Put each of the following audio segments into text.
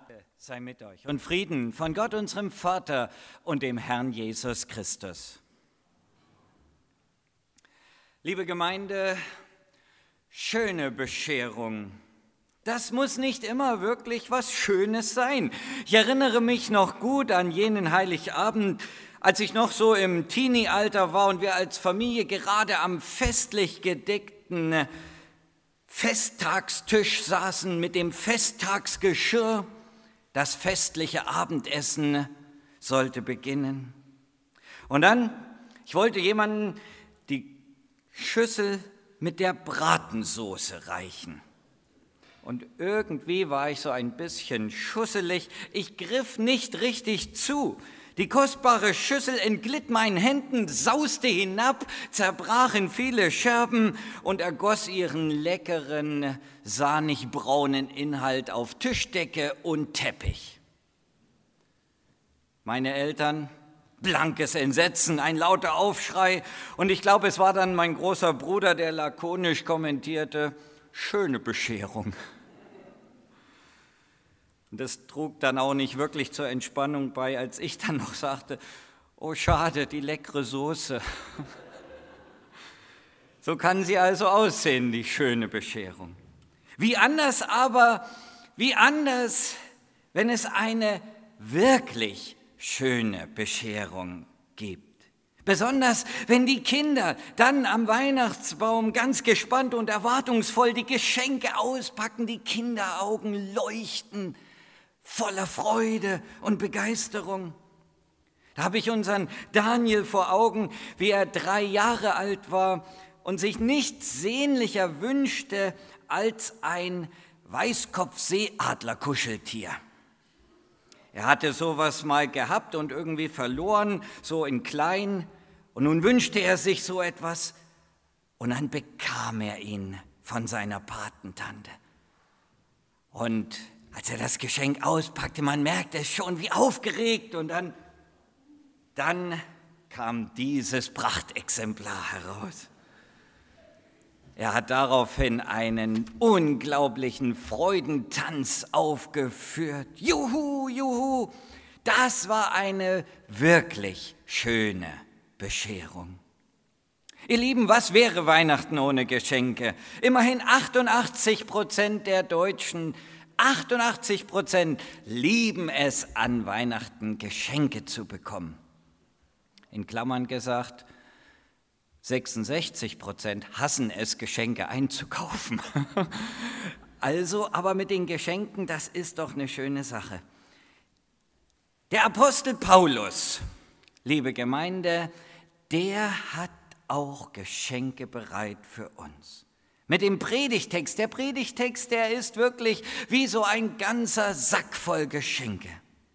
Sei mit euch und Frieden von Gott, unserem Vater und dem Herrn Jesus Christus. Liebe Gemeinde, schöne Bescherung. Das muss nicht immer wirklich was Schönes sein. Ich erinnere mich noch gut an jenen Heiligabend, als ich noch so im Teenie-Alter war und wir als Familie gerade am festlich gedeckten Festtagstisch saßen mit dem Festtagsgeschirr. Das festliche Abendessen sollte beginnen. Und dann, ich wollte jemandem die Schüssel mit der Bratensoße reichen. Und irgendwie war ich so ein bisschen schusselig. Ich griff nicht richtig zu. Die kostbare Schüssel entglitt meinen Händen, sauste hinab, zerbrach in viele Scherben und ergoss ihren leckeren, sahnig-braunen Inhalt auf Tischdecke und Teppich. Meine Eltern, blankes Entsetzen, ein lauter Aufschrei und ich glaube, es war dann mein großer Bruder, der lakonisch kommentierte, schöne Bescherung. Und das trug dann auch nicht wirklich zur Entspannung bei, als ich dann noch sagte, oh schade, die leckere Soße. So kann sie also aussehen, die schöne Bescherung. Wie anders, wenn es eine wirklich schöne Bescherung gibt. Besonders, wenn die Kinder dann am Weihnachtsbaum ganz gespannt und erwartungsvoll die Geschenke auspacken, die Kinderaugen leuchten, voller Freude und Begeisterung. Da habe ich unseren Daniel vor Augen, wie er 3 Jahre alt war und sich nichts sehnlicher wünschte als ein Weißkopfseeadler-Kuscheltier. Er hatte sowas mal gehabt und irgendwie verloren, so in klein. Und nun wünschte er sich so etwas und dann bekam er ihn von seiner Patentante. Und als er das Geschenk auspackte, man merkte es schon, wie aufgeregt. Und dann kam dieses Prachtexemplar heraus. Er hat daraufhin einen unglaublichen Freudentanz aufgeführt. Juhu, juhu, das war eine wirklich schöne Bescherung. Ihr Lieben, was wäre Weihnachten ohne Geschenke? Immerhin 88% der Deutschen 88% lieben es, an Weihnachten Geschenke zu bekommen. In Klammern gesagt, 66% hassen es, Geschenke einzukaufen. Also, aber mit den Geschenken, das ist doch eine schöne Sache. Der Apostel Paulus, liebe Gemeinde, der hat auch Geschenke bereit für uns. Mit dem Predigtext, der Predigtext, der ist wirklich wie so ein ganzer Sack voll Geschenke.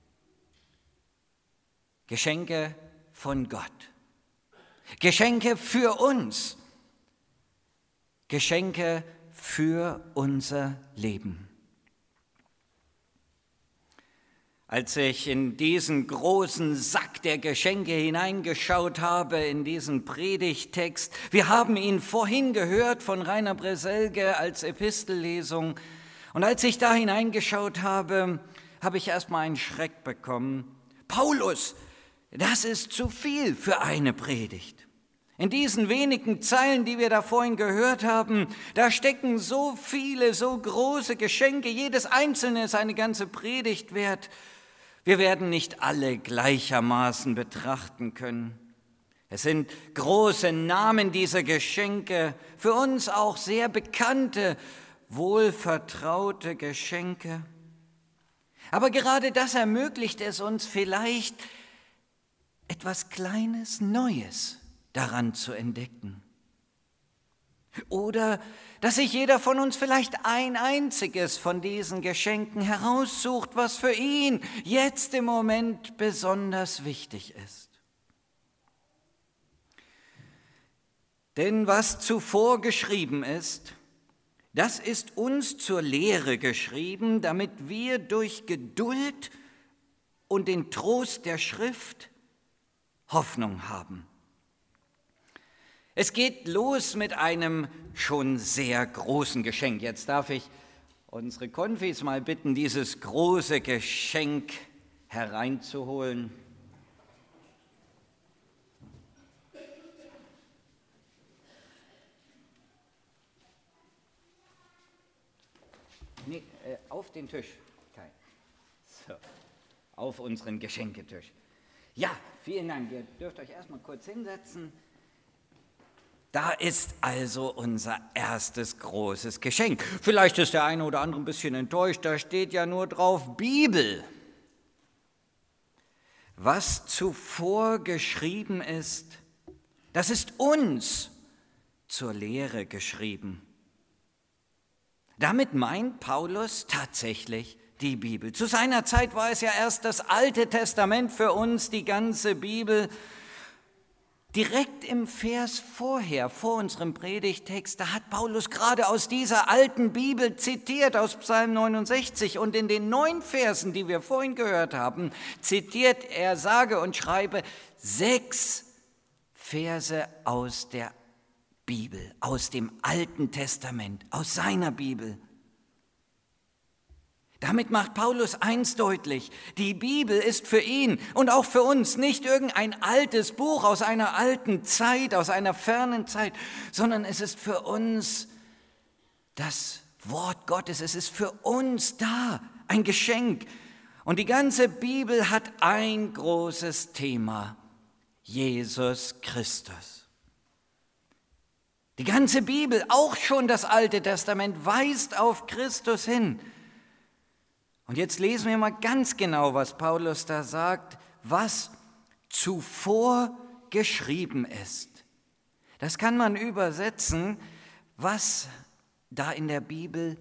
Geschenke von Gott. Geschenke für uns. Geschenke für unser Leben. Als ich in diesen großen Sack der Geschenke hineingeschaut habe, in diesen Predigtext, wir haben ihn vorhin gehört von Rainer Breselge als Epistellesung, und als ich da hineingeschaut habe, habe ich erstmal einen Schreck bekommen. Paulus, das ist zu viel für eine Predigt. In diesen wenigen Zeilen, die wir da vorhin gehört haben, da stecken so viele, so große Geschenke, jedes einzelne ist eine ganze Predigt wert. Wir werden nicht alle gleichermaßen betrachten können. Es sind große Namen dieser Geschenke, für uns auch sehr bekannte, wohlvertraute Geschenke. Aber gerade das ermöglicht es uns vielleicht, etwas Kleines, Neues daran zu entdecken. Oder dass sich jeder von uns vielleicht ein einziges von diesen Geschenken heraussucht, was für ihn jetzt im Moment besonders wichtig ist. Denn was zuvor geschrieben ist, das ist uns zur Lehre geschrieben, damit wir durch Geduld und den Trost der Schrift Hoffnung haben. Es geht los mit einem schon sehr großen Geschenk. Jetzt darf ich unsere Konfis mal bitten, dieses große Geschenk hereinzuholen. Nee, auf den Tisch. So, auf unseren Geschenketisch. Ja, vielen Dank. Ihr dürft euch erstmal kurz hinsetzen. Da ist also unser erstes großes Geschenk. Vielleicht ist der eine oder andere ein bisschen enttäuscht, da steht ja nur drauf Bibel. Was zuvor geschrieben ist, das ist uns zur Lehre geschrieben. Damit meint Paulus tatsächlich die Bibel. Zu seiner Zeit war es ja erst das Alte Testament für uns, die ganze Bibel. Direkt im Vers vorher, vor unserem Predigtext, da hat Paulus gerade aus dieser alten Bibel zitiert, aus Psalm 69. Und in den 9 Versen, die wir vorhin gehört haben, zitiert er, sage und schreibe, 6 Verse aus der Bibel, aus dem Alten Testament, aus seiner Bibel. Damit macht Paulus eins deutlich: Die Bibel ist für ihn und auch für uns nicht irgendein altes Buch aus einer alten Zeit, aus einer fernen Zeit, sondern es ist für uns das Wort Gottes, es ist für uns da, ein Geschenk. Und die ganze Bibel hat ein großes Thema: Jesus Christus. Die ganze Bibel, auch schon das Alte Testament, weist auf Christus hin. Und jetzt lesen wir mal ganz genau, was Paulus da sagt, was zuvor geschrieben ist. Das kann man übersetzen, was da in der Bibel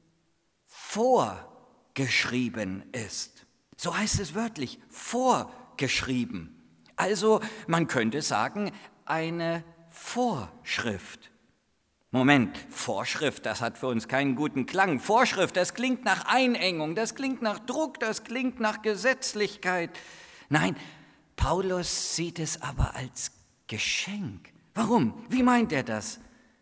vorgeschrieben ist. So heißt es wörtlich, vorgeschrieben. Also man könnte sagen, eine Vorschrift. Moment, Vorschrift, das hat für uns keinen guten Klang. Vorschrift, das klingt nach Einengung, das klingt nach Druck, das klingt nach Gesetzlichkeit. Nein, Paulus sieht es aber als Geschenk. Warum? Wie meint er das?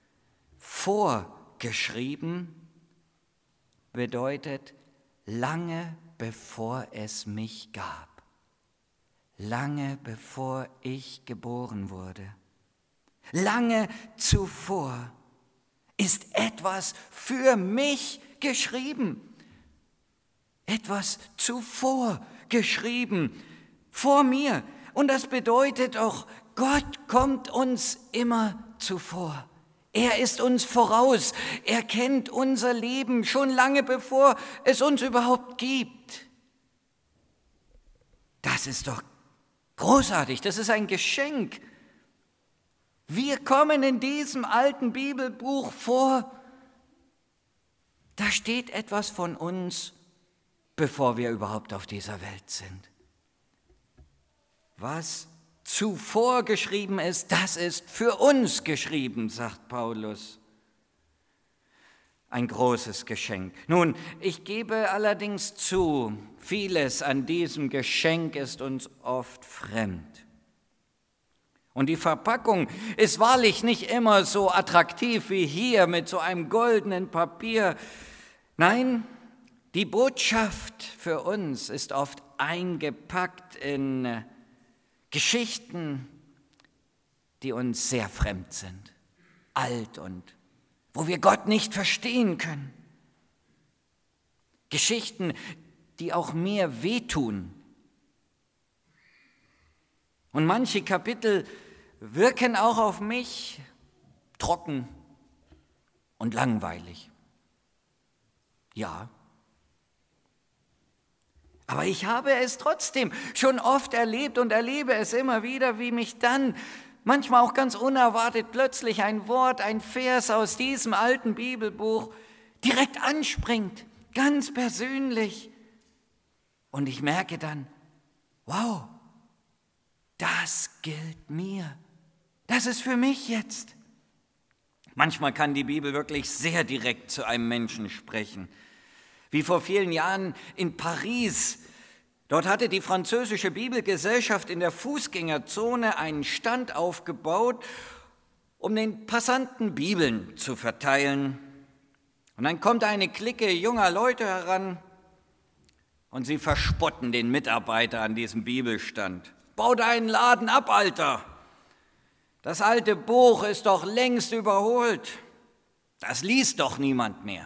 Vorgeschrieben bedeutet lange bevor es mich gab, lange bevor ich geboren wurde, lange zuvor ist etwas für mich geschrieben. Etwas zuvor geschrieben, vor mir. Und das bedeutet auch, Gott kommt uns immer zuvor. Er ist uns voraus. Er kennt unser Leben schon lange bevor es uns überhaupt gibt. Das ist doch großartig. Das ist ein Geschenk. Wir kommen in diesem alten Bibelbuch vor, da steht etwas von uns, bevor wir überhaupt auf dieser Welt sind. Was zuvor geschrieben ist, das ist für uns geschrieben, sagt Paulus. Ein großes Geschenk. Nun, ich gebe allerdings zu, vieles an diesem Geschenk ist uns oft fremd. Und die Verpackung ist wahrlich nicht immer so attraktiv wie hier mit so einem goldenen Papier. Nein, die Botschaft für uns ist oft eingepackt in Geschichten, die uns sehr fremd sind, alt und wo wir Gott nicht verstehen können. Geschichten, die auch mir wehtun. Und manche Kapitel wirken auch auf mich trocken und langweilig. Ja, aber ich habe es trotzdem schon oft erlebt und erlebe es immer wieder, wie mich dann manchmal auch ganz unerwartet plötzlich ein Wort, ein Vers aus diesem alten Bibelbuch direkt anspringt, ganz persönlich. Und ich merke dann, wow, das gilt mir. Das ist für mich jetzt. Manchmal kann die Bibel wirklich sehr direkt zu einem Menschen sprechen. Wie vor vielen Jahren in Paris. Dort hatte die französische Bibelgesellschaft in der Fußgängerzone einen Stand aufgebaut, um den Passanten Bibeln zu verteilen. Und Und dann kommt eine Clique junger Leute heran und sie verspotten den Mitarbeiter an diesem Bibelstand. Bau deinen Laden ab, Alter! Das alte Buch ist doch längst überholt. Das liest doch niemand mehr.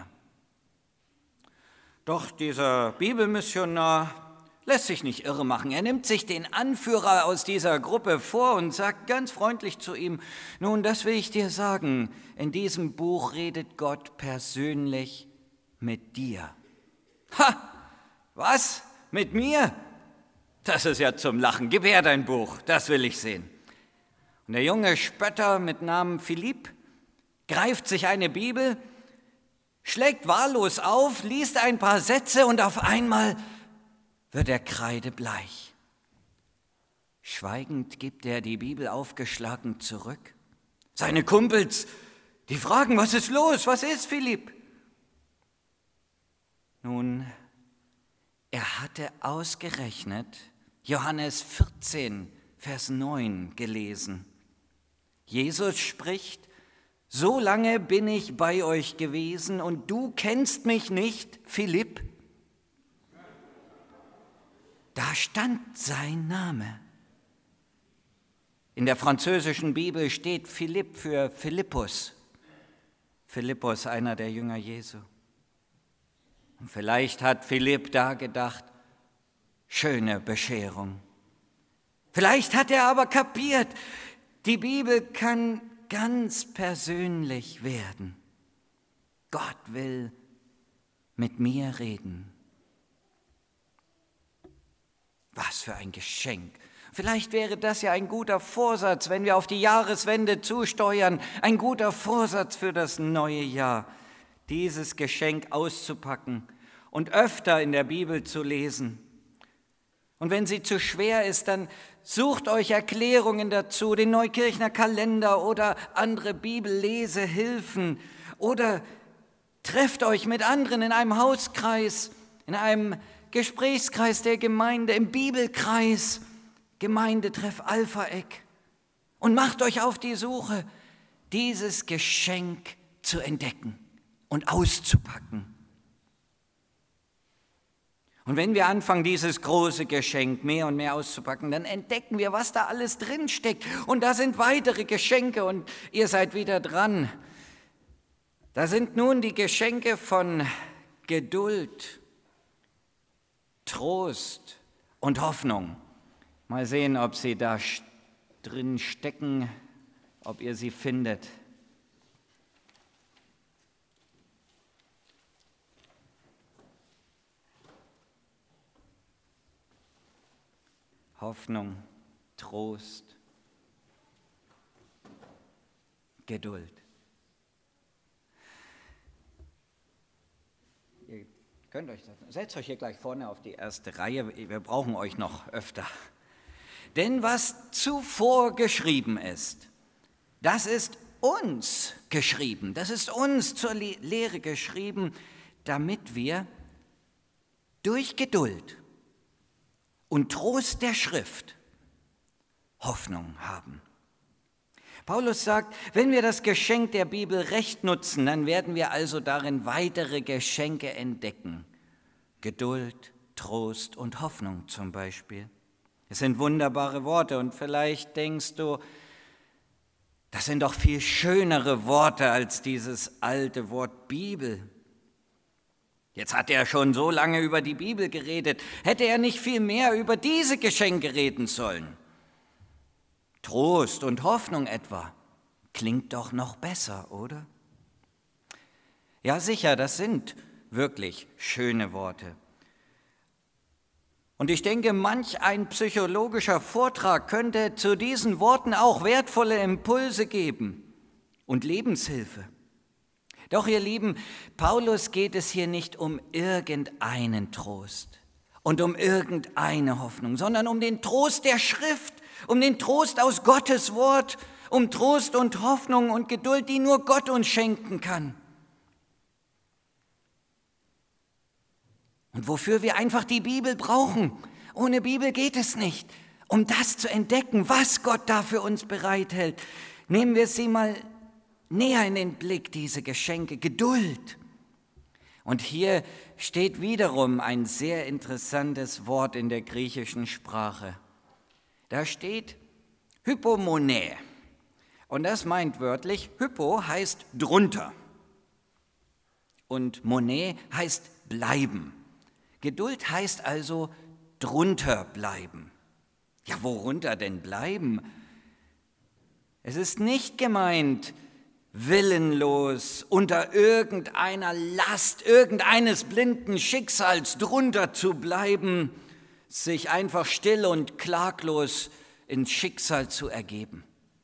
Doch dieser Bibelmissionar lässt sich nicht irre machen. Er nimmt sich den Anführer aus dieser Gruppe vor und sagt ganz freundlich zu ihm: Nun, das will ich dir sagen, in diesem Buch redet Gott persönlich mit dir. Ha! Was? Mit mir? Das ist ja zum Lachen. Gib her dein Buch, das will ich sehen. Und der junge Spötter mit Namen Philipp greift sich eine Bibel, schlägt wahllos auf, liest ein paar Sätze und auf einmal wird er kreidebleich. Schweigend gibt er die Bibel aufgeschlagen zurück. Seine Kumpels, die fragen: Was ist los? Was ist, Philipp? Nun, er hatte ausgerechnet Johannes 14, Vers 9 gelesen. Jesus spricht: So lange bin ich bei euch gewesen und du kennst mich nicht, Philipp. Da stand sein Name. In der französischen Bibel steht Philipp für Philippus. Philippus, einer der Jünger Jesu. Und vielleicht hat Philipp da gedacht: Schöne Bescherung. Vielleicht hat er aber kapiert, die Bibel kann ganz persönlich werden. Gott will mit mir reden. Was für ein Geschenk. Vielleicht wäre das ja ein guter Vorsatz, wenn wir auf die Jahreswende zusteuern, ein guter Vorsatz für das neue Jahr, dieses Geschenk auszupacken und öfter in der Bibel zu lesen. Und wenn sie zu schwer ist, dann sucht euch Erklärungen dazu, den Neukirchner Kalender oder andere Bibellesehilfen, oder trefft euch mit anderen in einem Hauskreis, in einem Gesprächskreis der Gemeinde, im Bibelkreis, Gemeindetreff Alpha-Eck, und macht euch auf die Suche, dieses Geschenk zu entdecken und auszupacken. Und wenn wir anfangen, dieses große Geschenk mehr und mehr auszupacken, dann entdecken wir, was da alles drinsteckt. Und da sind weitere Geschenke und ihr seid wieder dran. Da sind nun die Geschenke von Geduld, Trost und Hoffnung. Mal sehen, ob sie da drin stecken, ob ihr sie findet. Hoffnung, Trost, Geduld. Ihr könnt euch setzt euch hier gleich vorne auf die erste Reihe, wir brauchen euch noch öfter. Denn was zuvor geschrieben ist, das ist uns geschrieben, das ist uns zur Lehre geschrieben, damit wir durch Geduld und Trost der Schrift Hoffnung haben. Paulus sagt, wenn wir das Geschenk der Bibel recht nutzen, dann werden wir also darin weitere Geschenke entdecken. Geduld, Trost und Hoffnung zum Beispiel. Es sind wunderbare Worte und vielleicht denkst du, das sind doch viel schönere Worte als dieses alte Wort Bibel. Jetzt hat er schon so lange über die Bibel geredet. Hätte er nicht viel mehr über diese Geschenke reden sollen? Trost und Hoffnung etwa. Klingt doch noch besser, oder? Ja, sicher, das sind wirklich schöne Worte. Und ich denke, manch ein psychologischer Vortrag könnte zu diesen Worten auch wertvolle Impulse geben und Lebenshilfe. Doch, ihr Lieben, Paulus geht es hier nicht um irgendeinen Trost und um irgendeine Hoffnung, sondern um den Trost der Schrift, um den Trost aus Gottes Wort, um Trost und Hoffnung und Geduld, die nur Gott uns schenken kann. Und wofür wir einfach die Bibel brauchen. Ohne Bibel geht es nicht. Um das zu entdecken, was Gott da für uns bereithält, nehmen wir sie mal näher in den Blick, diese Geschenke. Geduld. Und hier steht wiederum ein sehr interessantes Wort in der griechischen Sprache. Da steht Hypomone. Und das meint wörtlich, Hypo heißt drunter. Und Mone heißt bleiben. Geduld heißt also drunter bleiben. Ja, worunter denn bleiben? Es ist nicht gemeint, willenlos unter irgendeiner Last, irgendeines blinden Schicksals drunter zu bleiben, sich einfach still und klaglos ins Schicksal zu ergeben.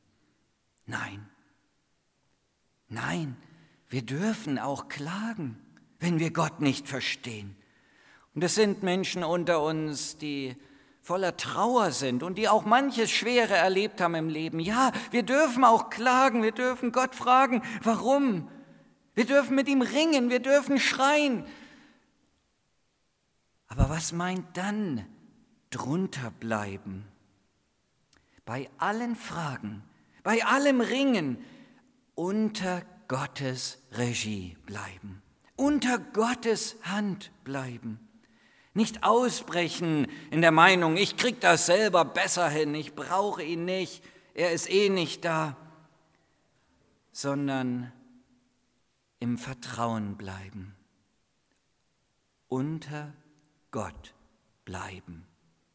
Nein, wir dürfen auch klagen, wenn wir Gott nicht verstehen. Und es sind Menschen unter uns, die voller Trauer sind und die auch manches Schwere erlebt haben im Leben. Ja, wir dürfen auch klagen, wir dürfen Gott fragen, warum? Wir dürfen mit ihm ringen, wir dürfen schreien. Aber was meint dann drunter bleiben? Bei allen Fragen, bei allem Ringen, unter Gottes Regie bleiben, unter Gottes Hand bleiben. Nicht ausbrechen in der Meinung, ich krieg das selber besser hin, ich brauche ihn nicht, er ist eh nicht da, sondern im Vertrauen bleiben, unter Gott bleiben.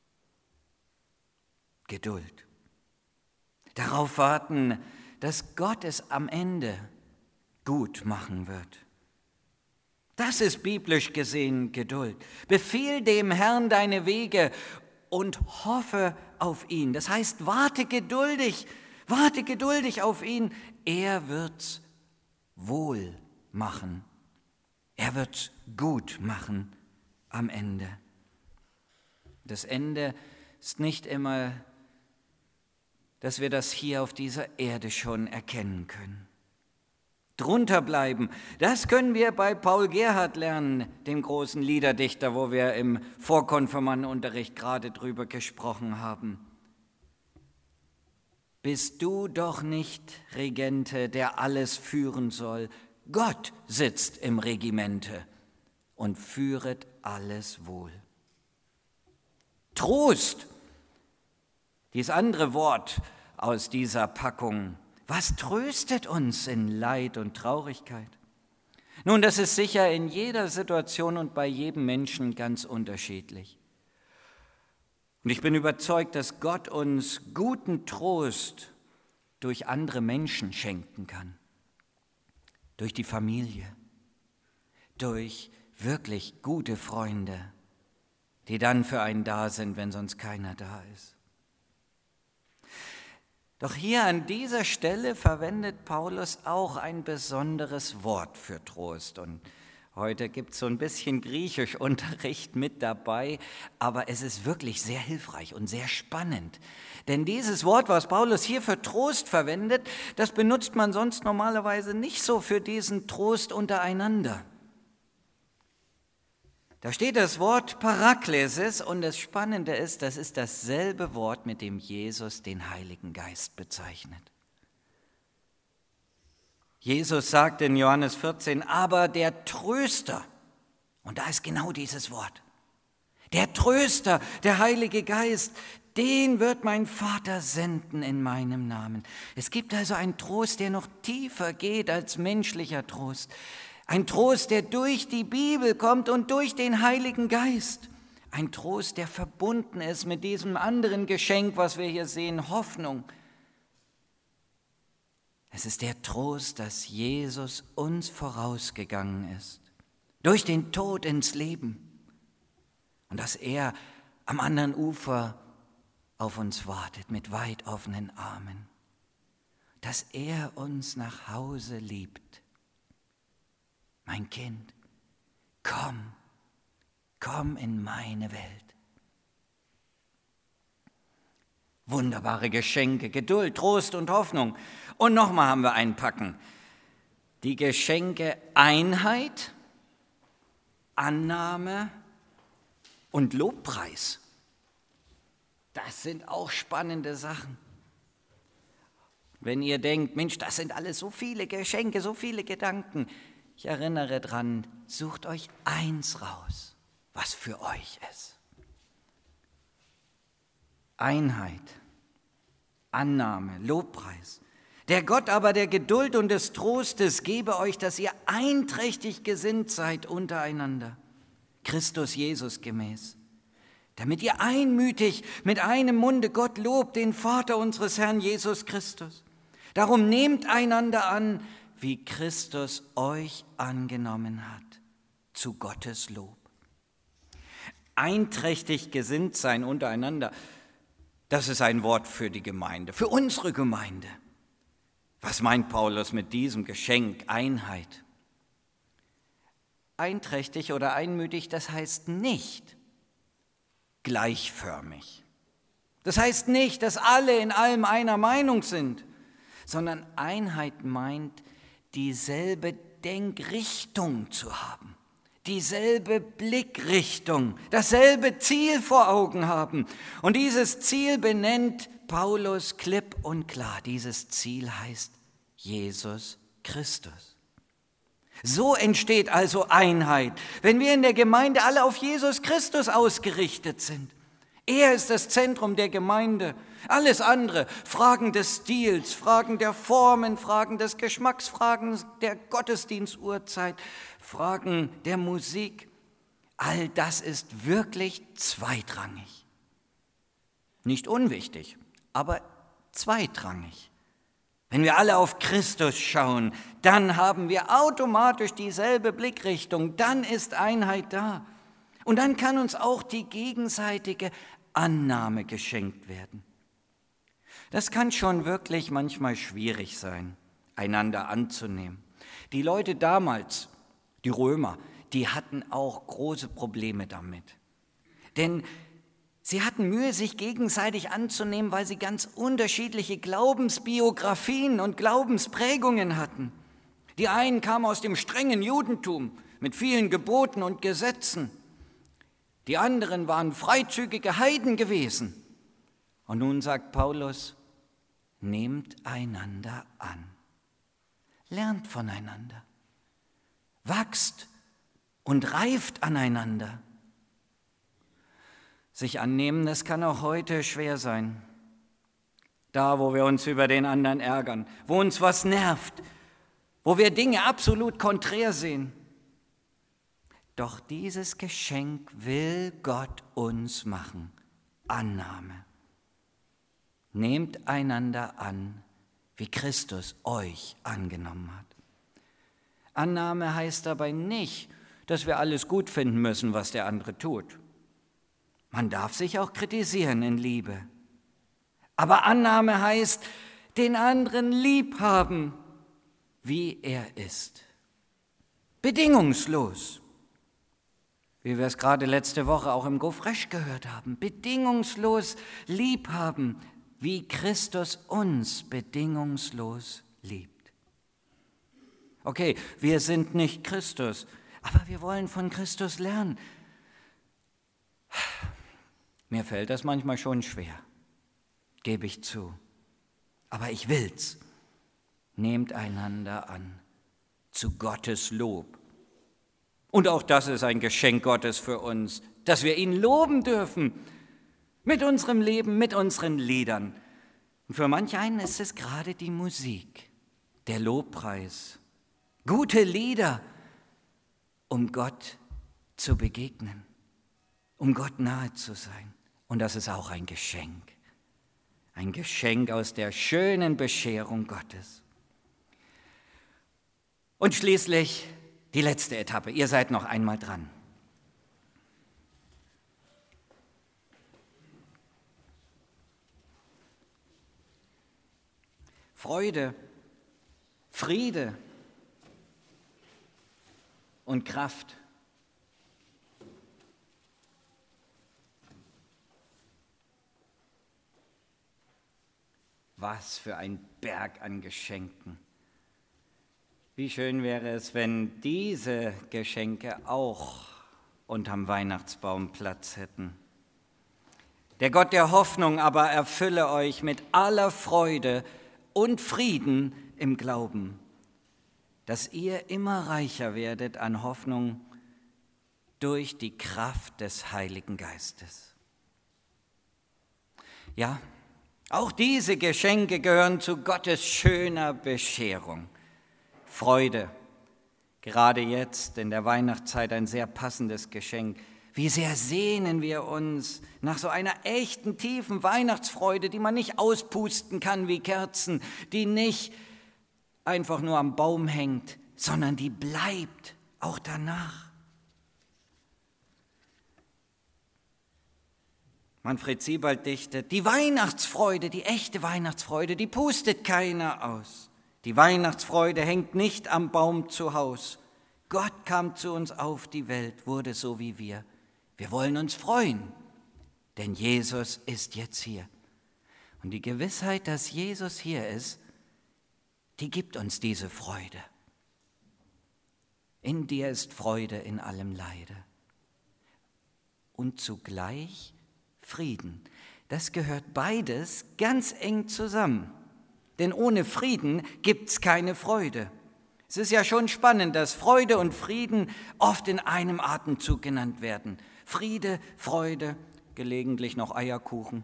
Geduld. Darauf warten, dass Gott es am Ende gut machen wird. Das ist biblisch gesehen Geduld. Befiehl dem Herrn deine Wege und hoffe auf ihn. Das heißt, warte geduldig auf ihn. Er wird's wohl machen. Er wird's gut machen am Ende. Das Ende ist nicht immer, dass wir das hier auf dieser Erde schon erkennen können. Drunter bleiben, das können wir bei Paul Gerhardt lernen, dem großen Liederdichter, wo wir im Vorkonfirmandenunterricht gerade drüber gesprochen haben. Bist du doch nicht Regente, der alles führen soll. Gott sitzt im Regimente und führet alles wohl. Trost, dieses andere Wort aus dieser Packung. Was tröstet uns in Leid und Traurigkeit? Nun, das ist sicher in jeder Situation und bei jedem Menschen ganz unterschiedlich. Und ich bin überzeugt, dass Gott uns guten Trost durch andere Menschen schenken kann. Durch die Familie, durch wirklich gute Freunde, die dann für einen da sind, wenn sonst keiner da ist. Doch hier an dieser Stelle verwendet Paulus auch ein besonderes Wort für Trost. Und heute gibt es so ein bisschen Griechischunterricht mit dabei, aber es ist wirklich sehr hilfreich und sehr spannend. Denn dieses Wort, was Paulus hier für Trost verwendet, das benutzt man sonst normalerweise nicht so für diesen Trost untereinander. Da steht das Wort Paraklesis und das Spannende ist, das ist dasselbe Wort, mit dem Jesus den Heiligen Geist bezeichnet. Jesus sagt in Johannes 14, aber der Tröster, und da ist genau dieses Wort, der Tröster, der Heilige Geist, den wird mein Vater senden in meinem Namen. Es gibt also einen Trost, der noch tiefer geht als menschlicher Trost. Ein Trost, der durch die Bibel kommt und durch den Heiligen Geist. Ein Trost, der verbunden ist mit diesem anderen Geschenk, was wir hier sehen, Hoffnung. Es ist der Trost, dass Jesus uns vorausgegangen ist, durch den Tod ins Leben und dass er am anderen Ufer auf uns wartet mit weit offenen Armen, dass er uns nach Hause liebt. Mein Kind, komm in meine Welt. Wunderbare Geschenke, Geduld, Trost und Hoffnung. Und nochmal haben wir einpacken. Die Geschenke Einheit, Annahme und Lobpreis. Das sind auch spannende Sachen. Wenn ihr denkt, Mensch, das sind alles so viele Geschenke, so viele Gedanken. Ich erinnere dran, sucht euch eins raus, was für euch ist. Einheit, Annahme, Lobpreis. Der Gott aber der Geduld und des Trostes gebe euch, dass ihr einträchtig gesinnt seid untereinander, Christus Jesus gemäß, damit ihr einmütig mit einem Munde Gott lobt, den Vater unseres Herrn Jesus Christus. Darum nehmt einander an, wie Christus euch angenommen hat, zu Gottes Lob. Einträchtig gesinnt sein untereinander, das ist ein Wort für die Gemeinde, für unsere Gemeinde. Was meint Paulus mit diesem Geschenk Einheit? Einträchtig oder einmütig, das heißt nicht gleichförmig. Das heißt nicht, dass alle in allem einer Meinung sind, sondern Einheit meint, dieselbe Denkrichtung zu haben, dieselbe Blickrichtung, dasselbe Ziel vor Augen haben. Und dieses Ziel benennt Paulus klipp und klar. Dieses Ziel heißt Jesus Christus. So entsteht also Einheit, wenn wir in der Gemeinde alle auf Jesus Christus ausgerichtet sind. Er ist das Zentrum der Gemeinde. Alles andere, Fragen des Stils, Fragen der Formen, Fragen des Geschmacks, Fragen der Gottesdienstuhrzeit, Fragen der Musik, all das ist wirklich zweitrangig. Nicht unwichtig, aber zweitrangig. Wenn wir alle auf Christus schauen, dann haben wir automatisch dieselbe Blickrichtung, dann ist Einheit da. Und dann kann uns auch die gegenseitige Annahme geschenkt werden. Das kann schon wirklich manchmal schwierig sein, einander anzunehmen. Die Leute damals, die Römer, die hatten auch große Probleme damit. Denn sie hatten Mühe, sich gegenseitig anzunehmen, weil sie ganz unterschiedliche Glaubensbiografien und Glaubensprägungen hatten. Die einen kamen aus dem strengen Judentum mit vielen Geboten und Gesetzen. Die anderen waren freizügige Heiden gewesen. Und nun sagt Paulus, nehmt einander an. Lernt voneinander. Wachst und reift aneinander. Sich annehmen, das kann auch heute schwer sein. Da, wo wir uns über den anderen ärgern, wo uns was nervt, wo wir Dinge absolut konträr sehen. Doch dieses Geschenk will Gott uns machen. Annahme. Nehmt einander an, wie Christus euch angenommen hat. Annahme heißt dabei nicht, dass wir alles gut finden müssen, was der andere tut. Man darf sich auch kritisieren in Liebe. Aber Annahme heißt, den anderen lieb haben, wie er ist. Bedingungslos. Wie wir es gerade letzte Woche auch im GoFresh gehört haben. Bedingungslos lieb haben, wie Christus uns bedingungslos liebt. Okay, wir sind nicht Christus, aber wir wollen von Christus lernen. Mir fällt das manchmal schon schwer, gebe ich zu. Aber ich will's. Nehmt einander an, zu Gottes Lob. Und auch das ist ein Geschenk Gottes für uns, dass wir ihn loben dürfen, mit unserem Leben, mit unseren Liedern. Und für manch einen ist es gerade die Musik, der Lobpreis, gute Lieder, um Gott zu begegnen, um Gott nahe zu sein. Und das ist auch ein Geschenk aus der schönen Bescherung Gottes. Und schließlich die letzte Etappe. Ihr seid noch einmal dran. Freude, Friede und Kraft. Was für ein Berg an Geschenken. Wie schön wäre es, wenn diese Geschenke auch unterm Weihnachtsbaum Platz hätten. Der Gott der Hoffnung aber erfülle euch mit aller Freude und Frieden im Glauben, dass ihr immer reicher werdet an Hoffnung durch die Kraft des Heiligen Geistes. Ja, auch diese Geschenke gehören zu Gottes schöner Bescherung. Freude, gerade jetzt in der Weihnachtszeit ein sehr passendes Geschenk. Wie sehr sehnen wir uns nach so einer echten, tiefen Weihnachtsfreude, die man nicht auspusten kann wie Kerzen, die nicht einfach nur am Baum hängt, sondern die bleibt auch danach. Manfred Siebald dichtet, die Weihnachtsfreude, die echte Weihnachtsfreude, die pustet keiner aus. Die Weihnachtsfreude hängt nicht am Baum zu Haus. Gott kam zu uns auf die Welt, wurde so wie wir. Wir wollen uns freuen, denn Jesus ist jetzt hier. Und die Gewissheit, dass Jesus hier ist, die gibt uns diese Freude. In dir ist Freude in allem Leide. Und zugleich Frieden. Das gehört beides ganz eng zusammen. Denn ohne Frieden gibt es keine Freude. Es ist ja schon spannend, dass Freude und Frieden oft in einem Atemzug genannt werden. Friede, Freude, gelegentlich noch Eierkuchen.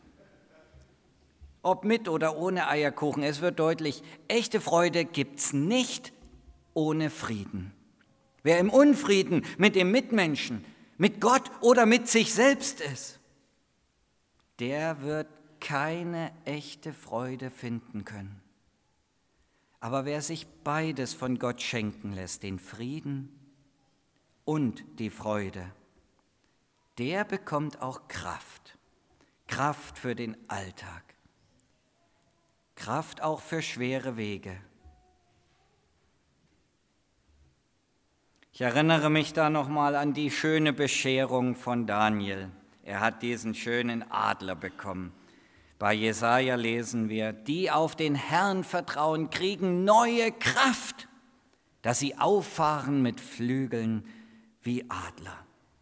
Ob mit oder ohne Eierkuchen, es wird deutlich, echte Freude gibt es nicht ohne Frieden. Wer im Unfrieden mit dem Mitmenschen, mit Gott oder mit sich selbst ist, der wird keine echte Freude finden können. Aber wer sich beides von Gott schenken lässt, den Frieden und die Freude, der bekommt auch Kraft. Kraft für den Alltag. Kraft auch für schwere Wege. Ich erinnere mich da nochmal an die schöne Bescherung von Daniel. Er hat diesen schönen Adler bekommen. Bei Jesaja lesen wir, die auf den Herrn vertrauen, kriegen neue Kraft, dass sie auffahren mit Flügeln wie Adler.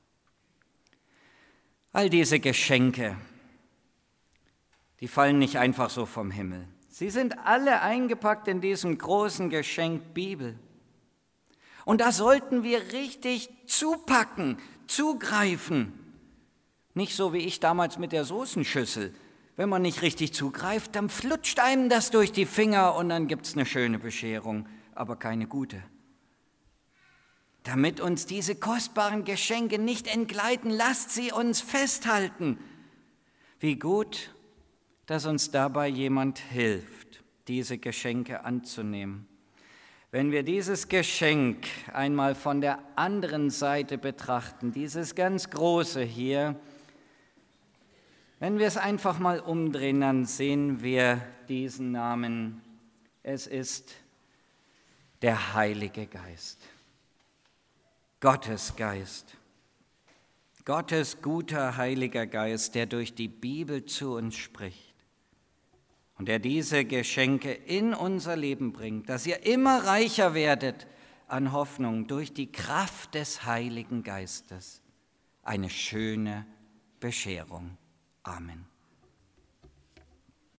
All diese Geschenke, die fallen nicht einfach so vom Himmel. Sie sind alle eingepackt in diesem großen Geschenk Bibel. Und da sollten wir richtig zupacken, zugreifen. Nicht so wie ich damals mit der Soßenschüssel. Wenn man nicht richtig zugreift, dann flutscht einem das durch die Finger und dann gibt es eine schöne Bescherung, aber keine gute. Damit uns diese kostbaren Geschenke nicht entgleiten, lasst sie uns festhalten. Wie gut, dass uns dabei jemand hilft, diese Geschenke anzunehmen. Wenn wir dieses Geschenk einmal von der anderen Seite betrachten, dieses ganz große hier, wenn wir es einfach mal umdrehen, dann sehen wir diesen Namen. Es ist der Heilige Geist, Gottes Geist, Gottes guter Heiliger Geist, der durch die Bibel zu uns spricht und der diese Geschenke in unser Leben bringt, dass ihr immer reicher werdet an Hoffnung durch die Kraft des Heiligen Geistes. Eine schöne Bescherung. Amen.